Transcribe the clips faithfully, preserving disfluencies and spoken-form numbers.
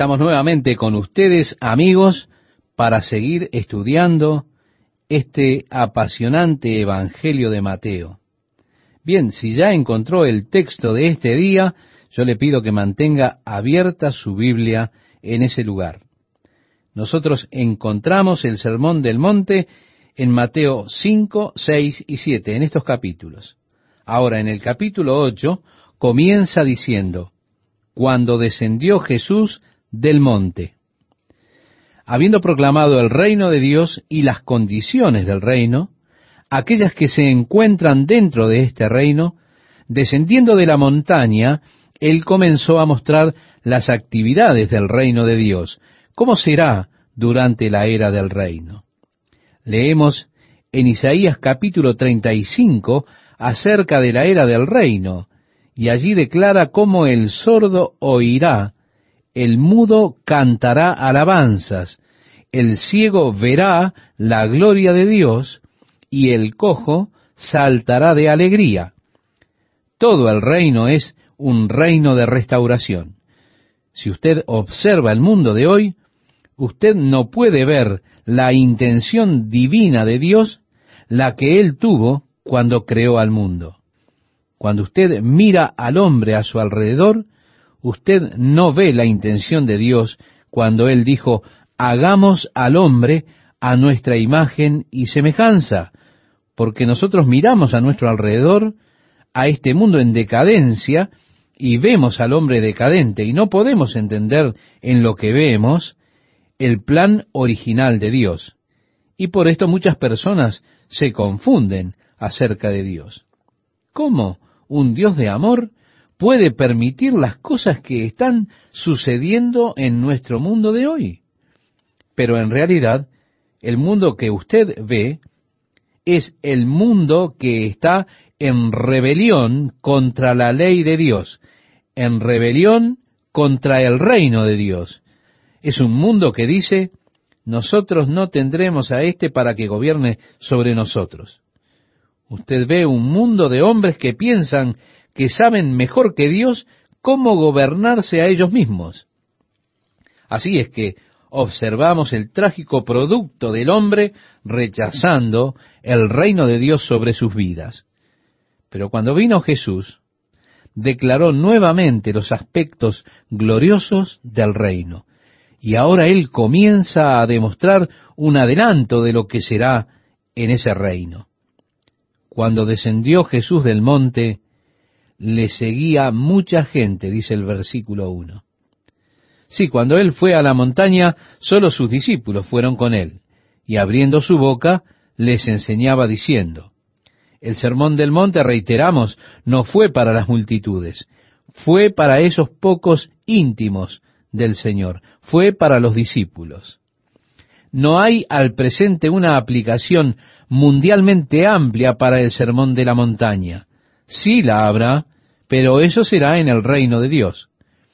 estamos nuevamente con ustedes, amigos, para seguir estudiando este apasionante Evangelio de Mateo. Bien, si ya encontró el texto de este día, yo le pido que mantenga abierta su Biblia en ese lugar. Nosotros encontramos el Sermón del Monte en Mateo cinco, seis y siete, en estos capítulos. Ahora, en el capítulo ocho, comienza diciendo: cuando descendió Jesús del monte. Habiendo proclamado el reino de Dios y las condiciones del reino, aquellas que se encuentran dentro de este reino, descendiendo de la montaña, él comenzó a mostrar las actividades del reino de Dios. ¿Cómo será durante la era del reino? Leemos en Isaías capítulo treinta y cinco acerca de la era del reino, y allí declara cómo el sordo oirá, el mudo cantará alabanzas, el ciego verá la gloria de Dios, y el cojo saltará de alegría. Todo el reino es un reino de restauración. Si usted observa el mundo de hoy, usted no puede ver la intención divina de Dios, la que Él tuvo cuando creó al mundo. Cuando usted mira al hombre a su alrededor, usted no ve la intención de Dios cuando Él dijo: hagamos al hombre a nuestra imagen y semejanza, porque nosotros miramos a nuestro alrededor, a este mundo en decadencia, y vemos al hombre decadente, y no podemos entender en lo que vemos el plan original de Dios. Y por esto muchas personas se confunden acerca de Dios. ¿Cómo un Dios de amor puede permitir las cosas que están sucediendo en nuestro mundo de hoy? Pero en realidad, el mundo que usted ve es el mundo que está en rebelión contra la ley de Dios, en rebelión contra el reino de Dios. Es un mundo que dice: nosotros no tendremos a éste para que gobierne sobre nosotros. Usted ve un mundo de hombres que piensan que saben mejor que Dios cómo gobernarse a ellos mismos. Así es que observamos el trágico producto del hombre rechazando el reino de Dios sobre sus vidas. Pero cuando vino Jesús, declaró nuevamente los aspectos gloriosos del reino. Y ahora Él comienza a demostrar un adelanto de lo que será en ese reino. Cuando descendió Jesús del monte, le seguía mucha gente, dice el versículo uno. Sí, cuando Él fue a la montaña, solo sus discípulos fueron con Él, y abriendo su boca, les enseñaba diciendo. El sermón del monte, reiteramos, no fue para las multitudes, fue para esos pocos íntimos del Señor, fue para los discípulos. No hay al presente una aplicación mundialmente amplia para el sermón de la montaña. Sí la habrá, pero eso será en el reino de Dios.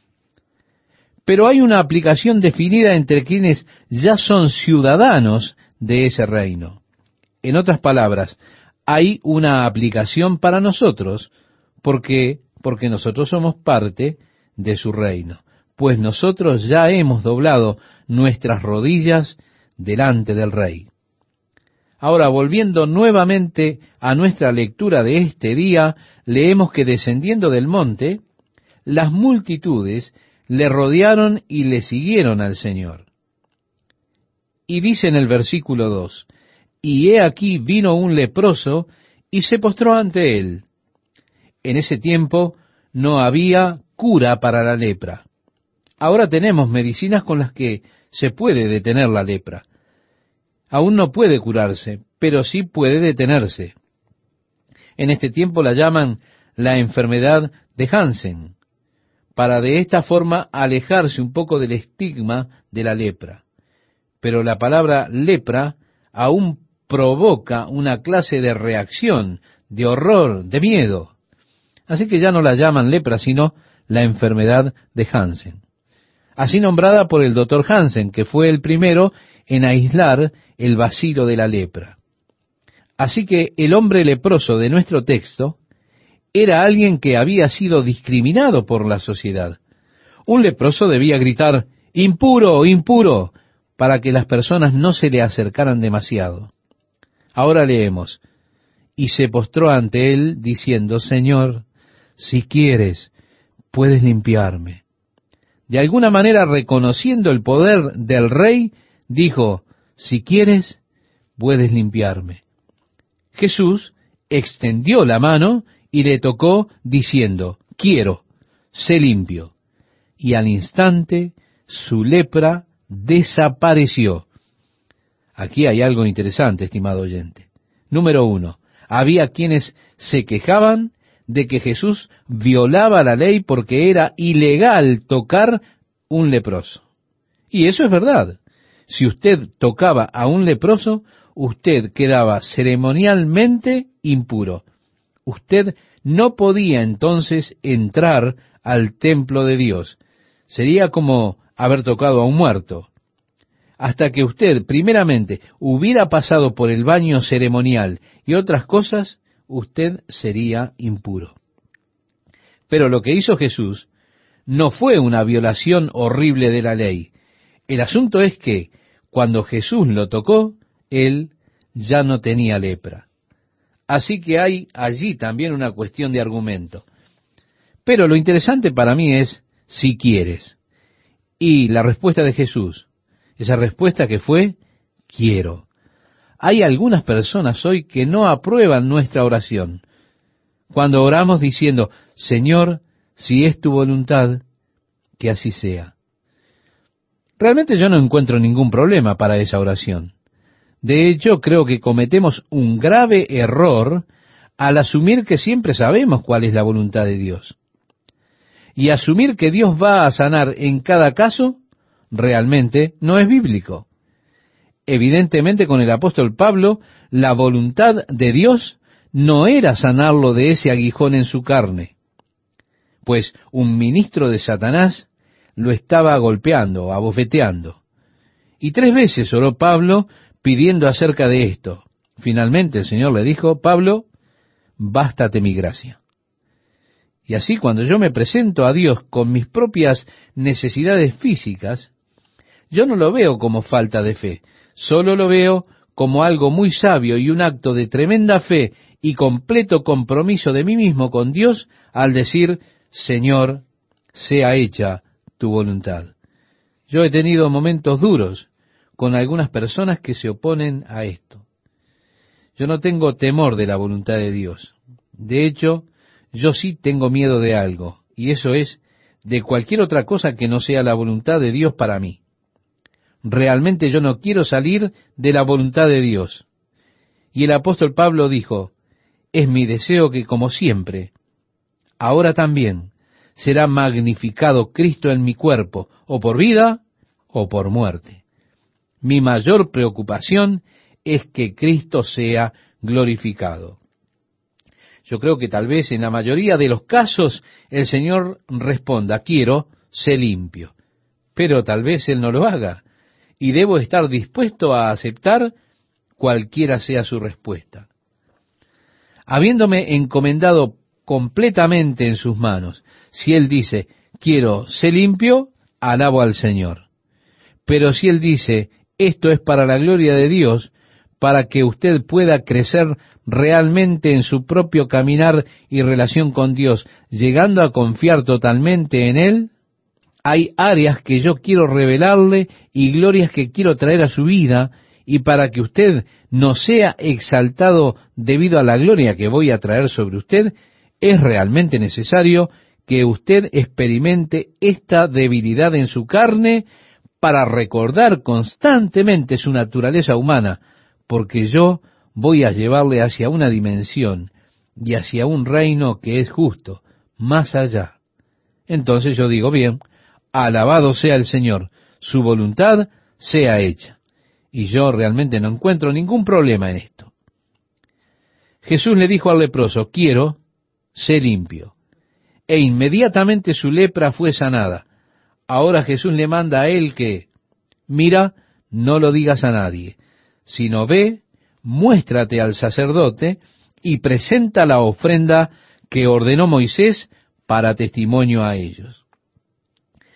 Pero hay una aplicación definida entre quienes ya son ciudadanos de ese reino. En otras palabras, hay una aplicación para nosotros, porque porque nosotros somos parte de su reino, pues nosotros ya hemos doblado nuestras rodillas delante del Rey. Ahora, volviendo nuevamente a nuestra lectura de este día, leemos que descendiendo del monte, las multitudes le rodearon y le siguieron al Señor. Y dice en el versículo dos, y he aquí vino un leproso y se postró ante él. En ese tiempo no había cura para la lepra. Ahora tenemos medicinas con las que se puede detener la lepra. Aún no puede curarse, pero sí puede detenerse. En este tiempo la llaman la enfermedad de Hansen, para de esta forma alejarse un poco del estigma de la lepra. Pero la palabra lepra aún provoca una clase de reacción, de horror, de miedo. Así que ya no la llaman lepra, sino la enfermedad de Hansen. Así nombrada por el doctor Hansen, que fue el primero en aislar el bacilo de la lepra. Así que el hombre leproso de nuestro texto era alguien que había sido discriminado por la sociedad. Un leproso debía gritar: impuro, impuro, para que las personas no se le acercaran demasiado. Ahora leemos, y se postró ante él diciendo, Señor, si quieres, puedes limpiarme. De alguna manera, reconociendo el poder del rey, dijo, si quieres, puedes limpiarme. Jesús extendió la mano y le tocó diciendo, quiero, sé limpio. Y al instante su lepra desapareció. Aquí hay algo interesante, estimado oyente. Número uno, había quienes se quejaban de que Jesús violaba la ley porque era ilegal tocar un leproso. Y eso es verdad. Si usted tocaba a un leproso, usted quedaba ceremonialmente impuro. Usted no podía entonces entrar al templo de Dios. Sería como haber tocado a un muerto. Hasta que usted, primeramente, hubiera pasado por el baño ceremonial y otras cosas, usted sería impuro. Pero lo que hizo Jesús no fue una violación horrible de la ley. El asunto es que, cuando Jesús lo tocó, él ya no tenía lepra. Así que hay allí también una cuestión de argumento. Pero lo interesante para mí es, si quieres. Y la respuesta de Jesús, esa respuesta que fue, quiero. Hay algunas personas hoy que no aprueban nuestra oración. Cuando oramos diciendo, Señor, si es tu voluntad, que así sea. Realmente yo no encuentro ningún problema para esa oración. De hecho, creo que cometemos un grave error al asumir que siempre sabemos cuál es la voluntad de Dios. Y asumir que Dios va a sanar en cada caso, realmente no es bíblico. Evidentemente, con el apóstol Pablo, la voluntad de Dios no era sanarlo de ese aguijón en su carne, pues un ministro de Satanás lo estaba golpeando, abofeteando. Y tres veces oró Pablo pidiendo acerca de esto. Finalmente el Señor le dijo, Pablo, bástate mi gracia. Y así cuando yo me presento a Dios con mis propias necesidades físicas, yo no lo veo como falta de fe, solo lo veo como algo muy sabio y un acto de tremenda fe y completo compromiso de mí mismo con Dios al decir, Señor, sea hecha tu voluntad. Yo he tenido momentos duros con algunas personas que se oponen a esto. Yo no tengo temor de la voluntad de Dios. De hecho, yo sí tengo miedo de algo, y eso es de cualquier otra cosa que no sea la voluntad de Dios para mí. Realmente yo no quiero salir de la voluntad de Dios. Y el apóstol Pablo dijo, es mi deseo que como siempre, ahora también, será magnificado Cristo en mi cuerpo, o por vida, o por muerte. Mi mayor preocupación es que Cristo sea glorificado. Yo creo que tal vez en la mayoría de los casos el Señor responda, quiero, sé limpio. Pero tal vez Él no lo haga, y debo estar dispuesto a aceptar cualquiera sea su respuesta. Habiéndome encomendado completamente en sus manos, si Él dice, quiero, sé limpio, alabo al Señor. Pero si Él dice, esto es para la gloria de Dios, para que usted pueda crecer realmente en su propio caminar y relación con Dios, llegando a confiar totalmente en Él, hay áreas que yo quiero revelarle y glorias que quiero traer a su vida, y para que usted no sea exaltado debido a la gloria que voy a traer sobre usted, es realmente necesario que usted experimente esta debilidad en su carne para recordar constantemente su naturaleza humana, porque yo voy a llevarle hacia una dimensión y hacia un reino que es justo, más allá. Entonces yo digo, bien, alabado sea el Señor, su voluntad sea hecha. Y yo realmente no encuentro ningún problema en esto. Jesús le dijo al leproso, quiero, sé limpio. E inmediatamente su lepra fue sanada. Ahora Jesús le manda a él que, mira, no lo digas a nadie, sino ve, muéstrate al sacerdote y presenta la ofrenda que ordenó Moisés para testimonio a ellos.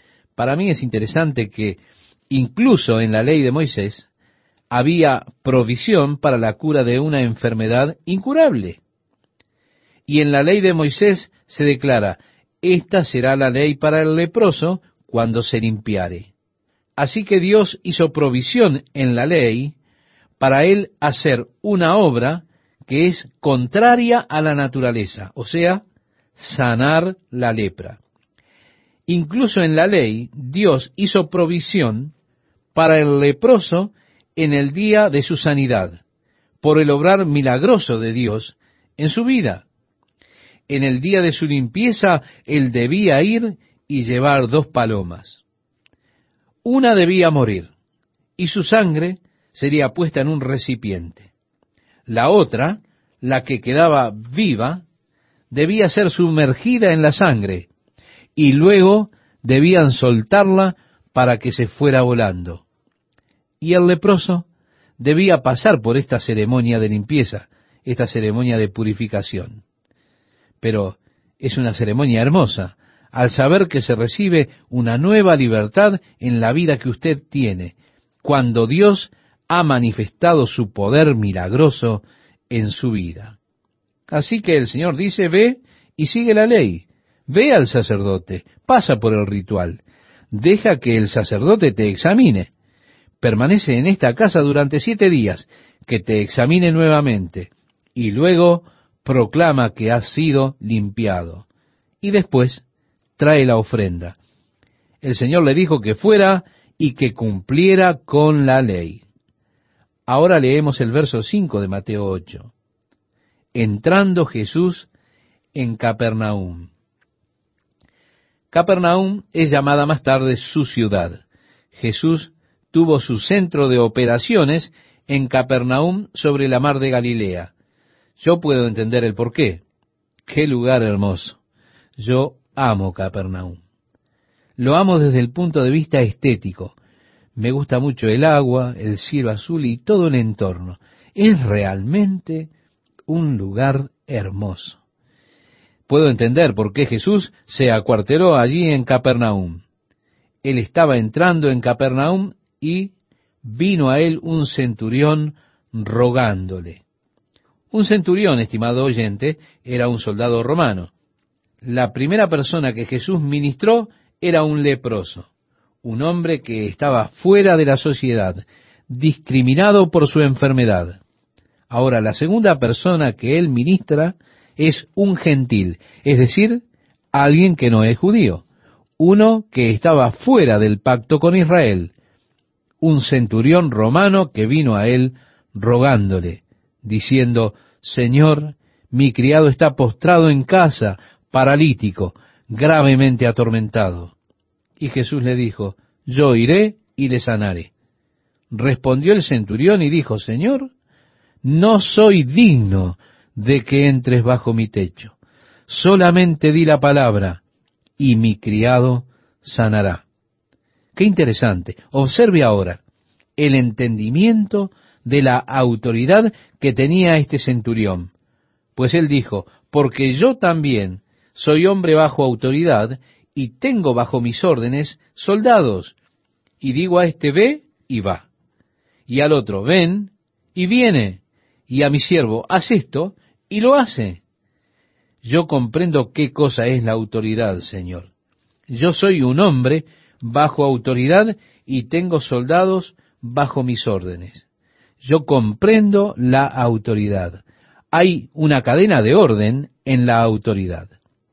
para mí es interesante que incluso en la ley de Moisés había provisión para la cura de una enfermedad incurable. Y en la ley de Moisés se declara, esta será la ley para el leproso cuando se limpiare. Así que Dios hizo provisión en la ley para él hacer una obra que es contraria a la naturaleza, o sea, sanar la lepra. Incluso en la ley, Dios hizo provisión para el leproso en el día de su sanidad, por el obrar milagroso de Dios en su vida. En el día de su limpieza, él debía ir y llevar dos palomas. Una debía morir, y su sangre sería puesta en un recipiente. La otra, la que quedaba viva, debía ser sumergida en la sangre, y luego debían soltarla para que se fuera volando. Y el leproso debía pasar por esta ceremonia de limpieza, esta ceremonia de purificación. Pero es una ceremonia hermosa, al saber que se recibe una nueva libertad en la vida que usted tiene, cuando Dios ha manifestado su poder milagroso en su vida. Así que el Señor dice, ve y sigue la ley, ve al sacerdote, pasa por el ritual, deja que el sacerdote te examine, permanece en esta casa durante siete días, que te examine nuevamente, y luego proclama que has sido limpiado, y después trae la ofrenda. El Señor le dijo que fuera y que cumpliera con la ley. Ahora leemos el verso cinco de Mateo ocho. Entrando Jesús en Capernaum. Capernaum es llamada más tarde su ciudad. Jesús tuvo su centro de operaciones en Capernaum sobre la mar de Galilea. Yo puedo entender el porqué. ¡Qué lugar hermoso! Yo amo Capernaum. Lo amo desde el punto de vista estético. Me gusta mucho el agua, el cielo azul y todo el entorno. Es realmente un lugar hermoso. Puedo entender por qué Jesús se acuarteló allí en Capernaum. Él estaba entrando en Capernaum y vino a él un centurión rogándole. Un centurión, estimado oyente, era un soldado romano. La primera persona que Jesús ministró era un leproso, un hombre que estaba fuera de la sociedad, discriminado por su enfermedad. Ahora, la segunda persona que él ministra es un gentil, es decir, alguien que no es judío, uno que estaba fuera del pacto con Israel, un centurión romano que vino a él rogándole, diciendo, Señor, mi criado está postrado en casa, paralítico, gravemente atormentado. Y Jesús le dijo, yo iré y le sanaré. Respondió el centurión y dijo, Señor, no soy digno de que entres bajo mi techo. Solamente di la palabra, y mi criado sanará. Qué interesante. Observe ahora el entendimiento de la autoridad que tenía este centurión. Pues él dijo, porque yo también soy hombre bajo autoridad y tengo bajo mis órdenes soldados. Y digo a este, ve y va. Y al otro, ven y viene. Y a mi siervo, haz esto y lo hace. Yo comprendo qué cosa es la autoridad, Señor. Yo soy un hombre bajo autoridad y tengo soldados bajo mis órdenes. Yo comprendo la autoridad. Hay una cadena de orden en la autoridad.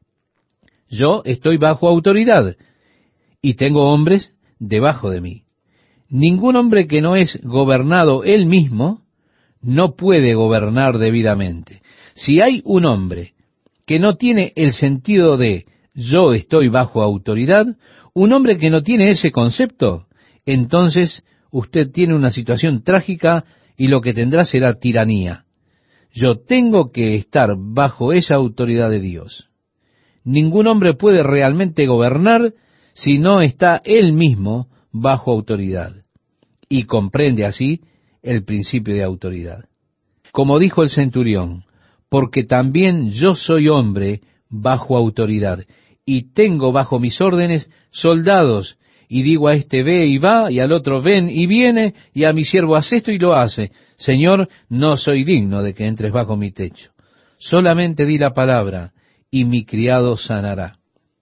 Yo estoy bajo autoridad y tengo hombres debajo de mí. Ningún hombre que no es gobernado él mismo no puede gobernar debidamente. Si hay un hombre que no tiene el sentido de yo estoy bajo autoridad, un hombre que no tiene ese concepto, entonces usted tiene una situación trágica y lo que tendrá será tiranía. Yo tengo que estar bajo esa autoridad de Dios. Ningún hombre puede realmente gobernar si no está él mismo bajo autoridad y comprende así el principio de autoridad. Como dijo el centurión, porque también yo soy hombre bajo autoridad y tengo bajo mis órdenes soldados, y digo a este ve y va, y al otro ven y viene, y a mi siervo haz esto y lo hace. Señor, no soy digno de que entres bajo mi techo. Solamente di la palabra, y mi criado sanará.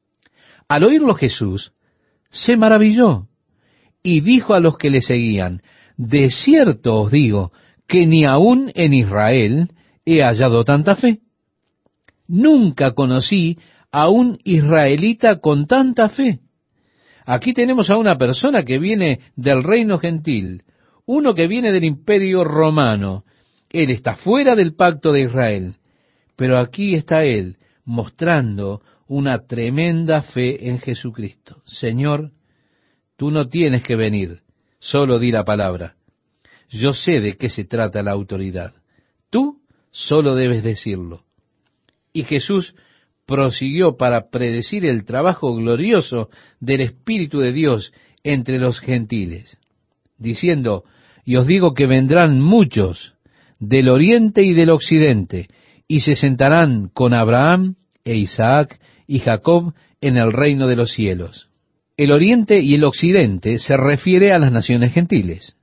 Al oírlo Jesús, se maravilló, y dijo a los que le seguían, de cierto os digo, que ni aun en Israel he hallado tanta fe. Nunca conocí a un israelita con tanta fe. Aquí tenemos a una persona que viene del reino gentil, uno que viene del imperio romano. Él está fuera del pacto de Israel, pero aquí está él mostrando una tremenda fe en Jesucristo. Señor, tú no tienes que venir, solo di la palabra. Yo sé de qué se trata la autoridad. Tú solo debes decirlo. Y Jesús prosiguió para predecir el trabajo glorioso del Espíritu de Dios entre los gentiles, diciendo, y os digo que vendrán muchos del oriente y del occidente, y se sentarán con Abraham e Isaac y Jacob en el reino de los cielos. El oriente y el occidente se refiere a las naciones gentiles.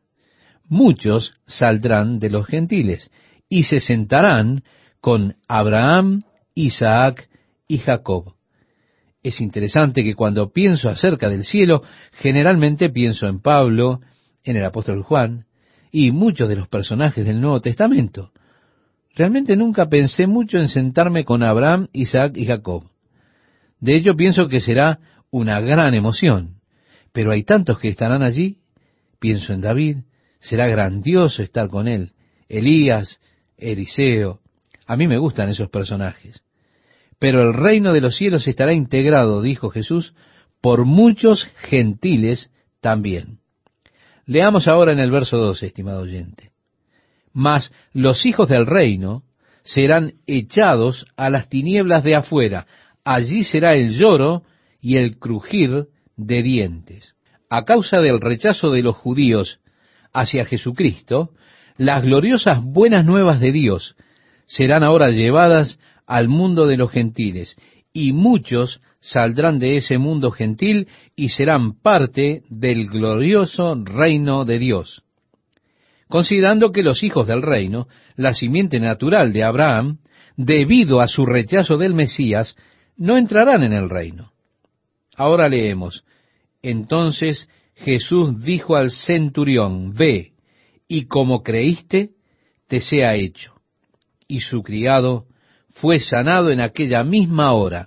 Muchos saldrán de los gentiles, y se sentarán con Abraham, Isaac y Jacob. Es interesante que cuando pienso acerca del cielo, generalmente pienso en Pablo, en el apóstol Juan, y muchos de los personajes del Nuevo Testamento. Realmente nunca pensé mucho en sentarme con Abraham, Isaac y Jacob. De hecho, pienso que será una gran emoción. Pero hay tantos que estarán allí. Pienso en David, será grandioso estar con él. Elías, Eliseo. A mí me gustan esos personajes. Pero el reino de los cielos estará integrado, dijo Jesús, por muchos gentiles también. Leamos ahora en el verso doce, estimado oyente. Mas los hijos del reino serán echados a las tinieblas de afuera. Allí será el lloro y el crujir de dientes. A causa del rechazo de los judíos hacia Jesucristo, las gloriosas buenas nuevas de Dios serán ahora llevadas al mundo de los gentiles, y muchos saldrán de ese mundo gentil y serán parte del glorioso reino de Dios. Considerando que los hijos del reino, la simiente natural de Abraham, debido a su rechazo del Mesías, no entrarán en el reino. Ahora leemos, entonces Jesús dijo al centurión, ve, y como creíste, te sea hecho. Y su criado fue sanado en aquella misma hora.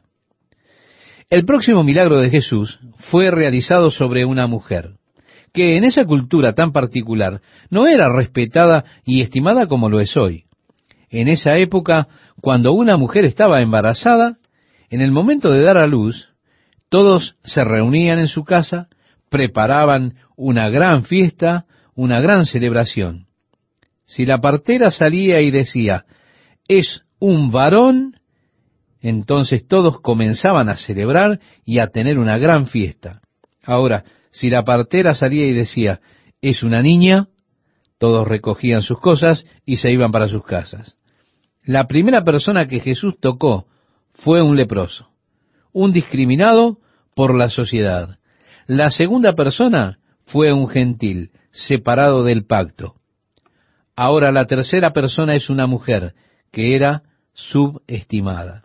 El próximo milagro de Jesús fue realizado sobre una mujer, que en esa cultura tan particular no era respetada y estimada como lo es hoy. En esa época, cuando una mujer estaba embarazada, en el momento de dar a luz, todos se reunían en su casa, preparaban una gran fiesta, una gran celebración. Si la partera salía y decía, es un varón, entonces todos comenzaban a celebrar y a tener una gran fiesta. Ahora, si la partera salía y decía, es una niña, todos recogían sus cosas y se iban para sus casas. La primera persona que Jesús tocó fue un leproso, un discriminado por la sociedad. La segunda persona fue un gentil, separado del pacto. Ahora la tercera persona es una mujer que era subestimada.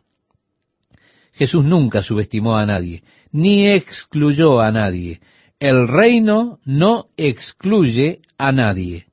Jesús nunca subestimó a nadie, ni excluyó a nadie. El reino no excluye a nadie.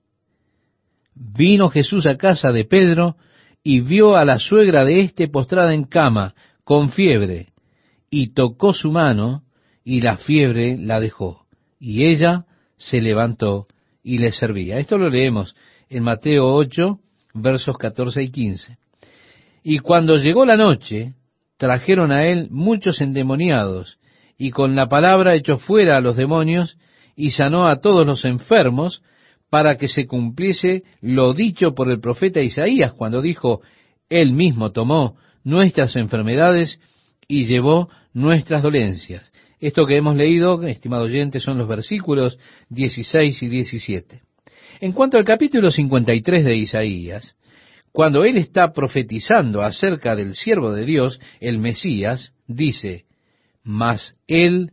Vino Jesús a casa de Pedro y vio a la suegra de éste postrada en cama, con fiebre, y tocó su mano, y la fiebre la dejó. Y ella se levantó y le servía. Esto lo leemos en Mateo ocho, versos catorce y quince. Y cuando llegó la noche, trajeron a él muchos endemoniados, y con la palabra echó fuera a los demonios, y sanó a todos los enfermos, para que se cumpliese lo dicho por el profeta Isaías, cuando dijo, él mismo tomó nuestras enfermedades y llevó nuestras dolencias. Esto que hemos leído, estimado oyente, son los versículos dieciséis y diecisiete. En cuanto al capítulo cincuenta y tres de Isaías, cuando él está profetizando acerca del siervo de Dios, el Mesías, dice, mas él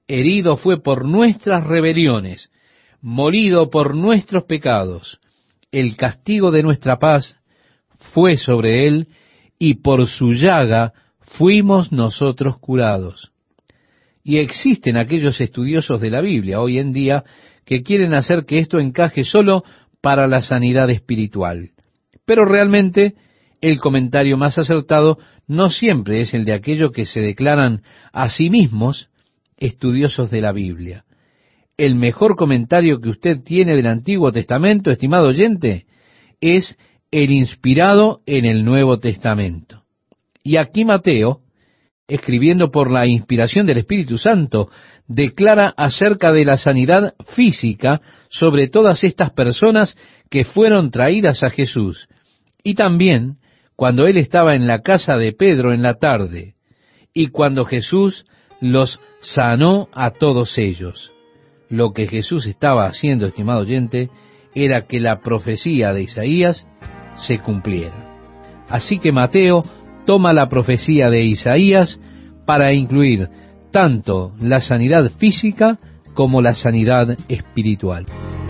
herido fue por nuestras rebeliones, molido por nuestros pecados. El castigo de nuestra paz fue sobre él, y por su llaga fuimos nosotros curados. Y existen aquellos estudiosos de la Biblia hoy en día que quieren hacer que esto encaje solo para la sanidad espiritual. Pero realmente el comentario más acertado no siempre es el de aquellos que se declaran a sí mismos estudiosos de la Biblia. El mejor comentario que usted tiene del Antiguo Testamento, estimado oyente, es el inspirado en el Nuevo Testamento. Y aquí Mateo, escribiendo por la inspiración del Espíritu Santo, declara acerca de la sanidad física sobre todas estas personas que fueron traídas a Jesús. Y también cuando él estaba en la casa de Pedro en la tarde, y cuando Jesús los sanó a todos ellos. Lo que Jesús estaba haciendo, estimado oyente, era que la profecía de Isaías se cumpliera. Así que Mateo toma la profecía de Isaías para incluir tanto la sanidad física como la sanidad espiritual.